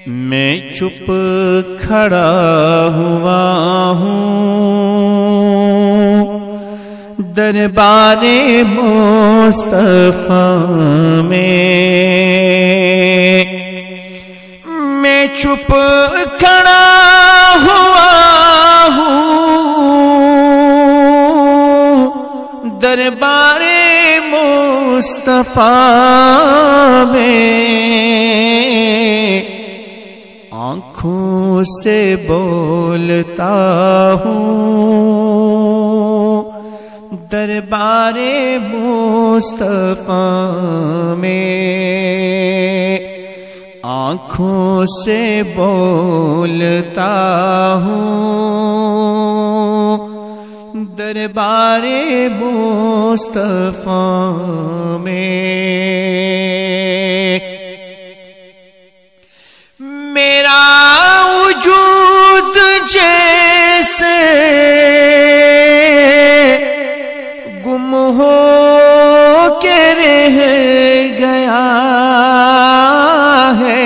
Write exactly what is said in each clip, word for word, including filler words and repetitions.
میں چپ کھڑا ہوا ہوں دربار مصطفیٰ میں، میں چپ کھڑا ہوا ہوں دربار مصطفیٰ میں، آنکھوں سے بولتا ہوں دربار مصطفیٰ میں، آنکھوں سے بولتا ہوں دربار مصطفیٰ میں، میرا وجود جیسے گم ہو کے رہ گیا ہے،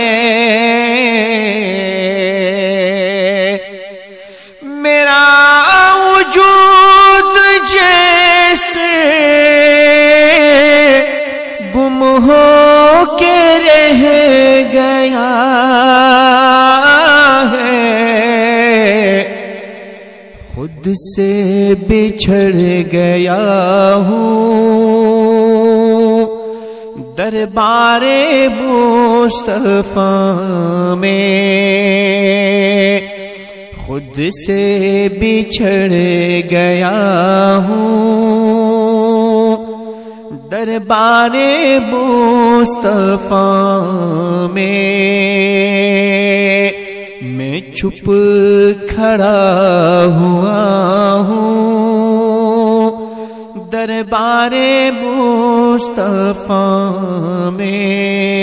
میرا وجود جیسے گم ہو کے رہ گیا ہے، خود سے بچھڑ گیا ہوں دربار مصطفیٰ میں، خود سے بچھڑ گیا ہوں دربار مصطفیٰ میں، میں چھپ کھڑا ہوا ہوں دربار مصطفیٰ میں،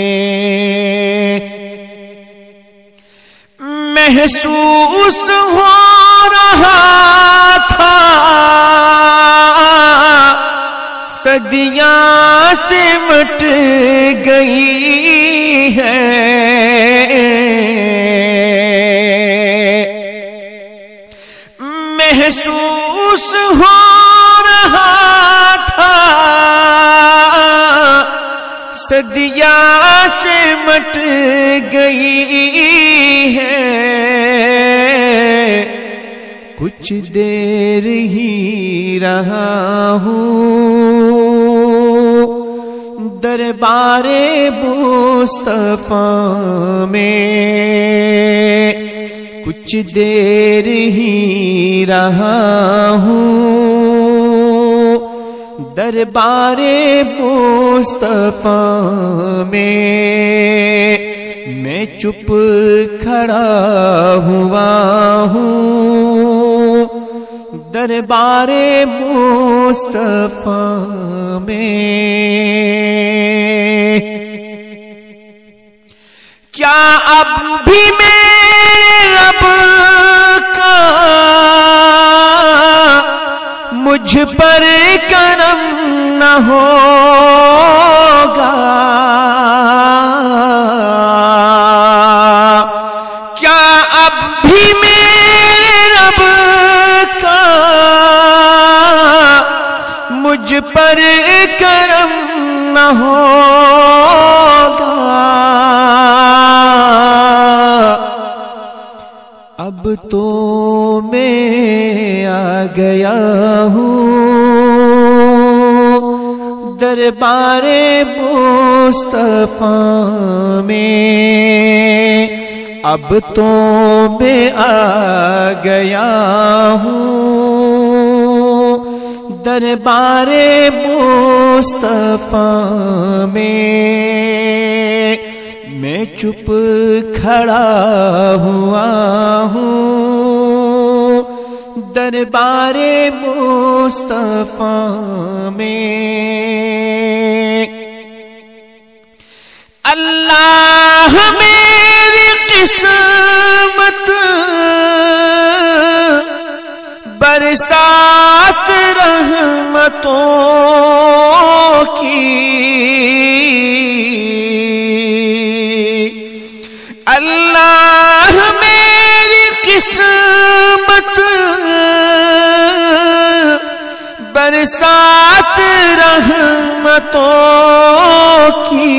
محسوس ہو رہا تھا صدیاں سمٹ گئی ہے، محسوس ہو رہا تھا صدیاں سمٹ گئی ہے، کچھ دیر ہی رہا ہوں دربار مصطفیٰ میں، کچھ دیر ہی رہا ہوں دربار مصطفیٰ میں، میں چپ کھڑا ہوا ہوں دربار مصطفیٰ میں، کیا اب بھی میرے رب کا مجھ پر کرم نہ ہوگا، کیا اب بھی میرے رب کا مجھ پر کرم نہ ہوگا، اب تو میں آ گیا ہوں دربار مصطفیٰ میں، اب تو میں آ گیا ہوں دربار مصطفیٰ میں، میں چپ کھڑا ہوا ہوں دربار مصطفیٰ میں، اللہ میری قسمت برسات رحمتوں کی، اللہ میری قسمت برسات رحمتوں کی،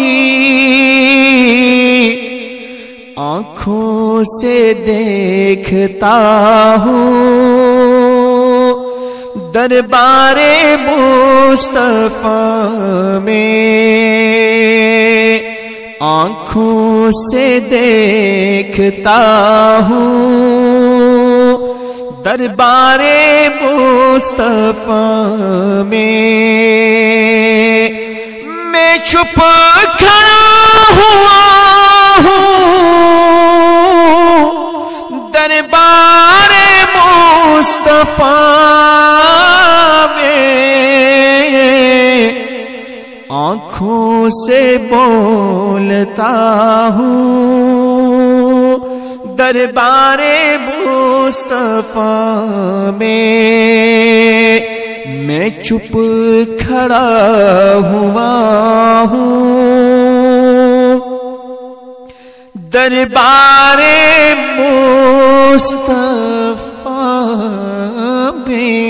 آنکھوں سے دیکھتا ہوں دربار مصطفیٰ میں، آنکھوں سے دیکھتا ہوں دربار مصطفیٰ میں، میں چھپ کھڑا ہوا دربار مصطفیٰ میں، آنکھوں سے بولتا ہوں دربار مصطفیٰ میں، میں چپ کھڑا ہوا ہوں دربار مصطفیٰ میں۔